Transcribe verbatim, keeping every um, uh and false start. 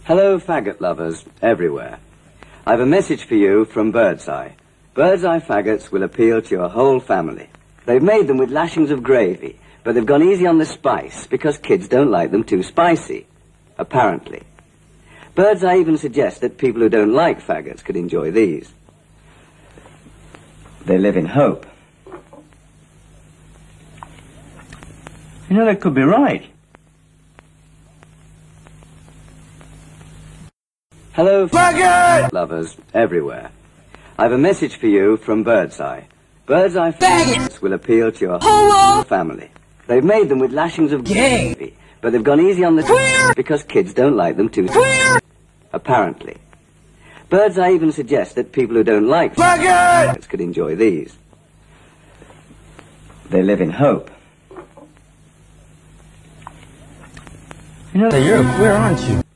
Hello, faggot lovers everywhere. I've a message for you from Birdseye. Birdseye faggots will appeal to your whole family. They've made them with lashings of gravy, but they've gone easy on the spice because kids don't like them too spicy, apparently. Birdseye even suggests that people who don't like faggots could enjoy these. They live in hope. You know, that could be right. Hello, faggot lovers everywhere. I've a message for you from Birdseye. Birdseye faggots will appeal to your whole family. They've made them with lashings of gravy, but they've gone easy on the Queer. because kids don't like them too Queer. apparently. Birdseye even suggests that people who don't like faggot faggots could enjoy these. They live in hope. You know, you're a queer, aren't you?